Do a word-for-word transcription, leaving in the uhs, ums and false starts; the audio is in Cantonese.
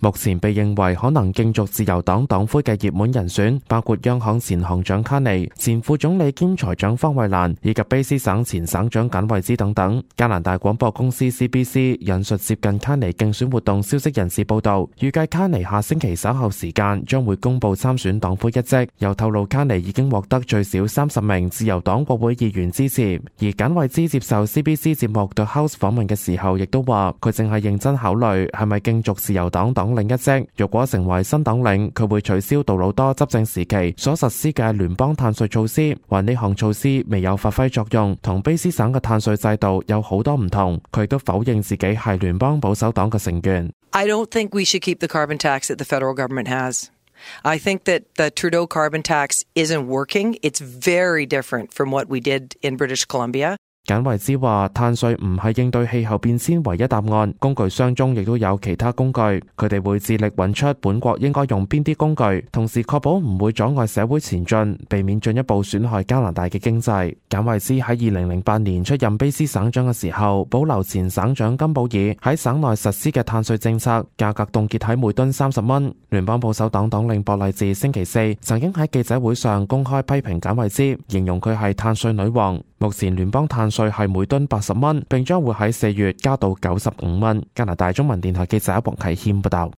目前被認為可能競逐自由黨黨魁嘅熱門人選包括央行前行長卡尼、前副總理兼財長方慧蘭以及卑斯省前省長簡惠茲等等。加拿大廣播公司 C B C 引述接近卡尼競選活動消息人士報道，預計卡尼下星期稍後時間將會公布參選黨魁一職，又透露卡尼已經獲得最少三十名自由黨國會議員支持。而簡惠茲接受 C B C 節目 The House 訪問嘅時候，亦都話佢淨係認真考慮係咪競逐自由黨黨領一職。若果成為新黨領，佢會取消杜魯多執政時期所實施嘅聯邦碳稅措施，話呢項措施未有發揮作用，同卑斯省嘅碳稅制度有好多唔同。佢亦都否認自己係聯邦保守黨嘅成員。 I don't think we should keep the carbon tax that the federal government has. I think that the Trudeau carbon tax isn't working. It's very different from what we did in British Columbia. 簡惠茲話碳稅唔係應對氣候變遷唯一答案，工具箱中亦都有其他工具，佢哋會致力揾出本國應該用邊啲工具，同時確保唔會阻礙社會前進，避免進一步損害加拿大嘅經濟。簡惠茲喺二零零八年出任卑斯省長嘅時候，保留前省長金寶爾喺省內實施嘅碳稅政策，價格凍結喺每噸三十蚊。聯邦保守黨黨領博勵治星期四曾經喺記者會上公開批評簡惠茲，形容佢係碳稅女王。目前聯邦碳稅係每噸八十蚊，並將會喺四月加到九十五蚊。加拿大中文電台記者黃啟謙報道。